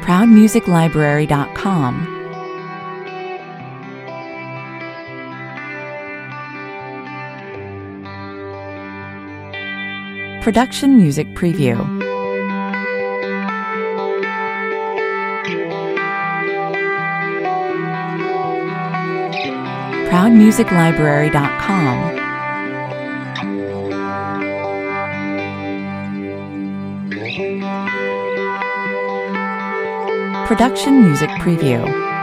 ProudMusicLibrary.com. Production Music Preview. ProudMusicLibrary.com. Production Music Preview.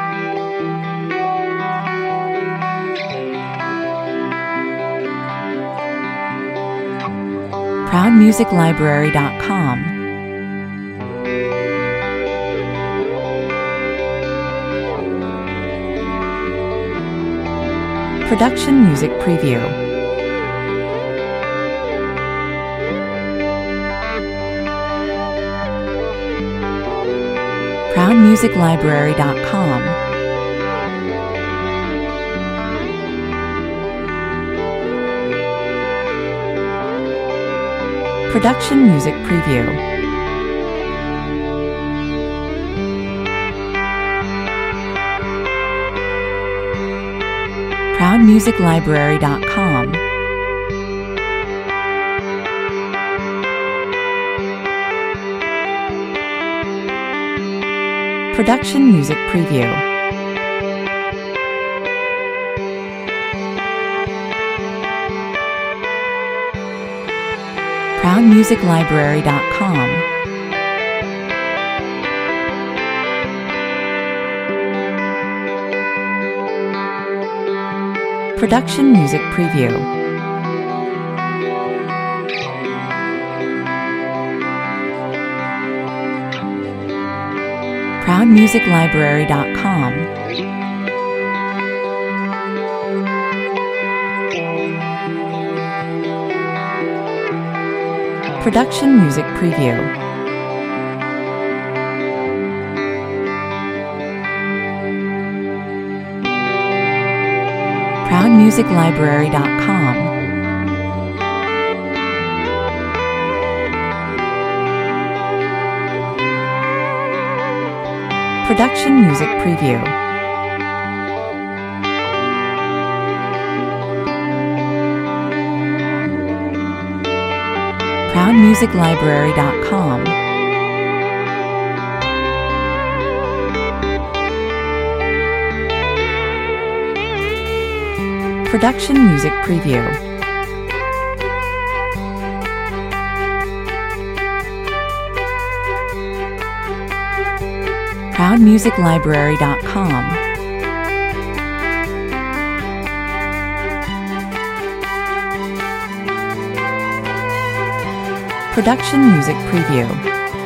ProudMusicLibrary.com. Production Music Preview. ProudMusicLibrary.com. Production Music Preview. ProudMusicLibrary.com. Production Music Preview. ProudMusicLibrary.com. Production Music Preview. ProudMusicLibrary.com. Production Music Preview. ProudMusicLibrary.com. Production Music Preview. ProudMusicLibrary.com. Production Music Preview. ProudMusicLibrary.com. Production Music Preview.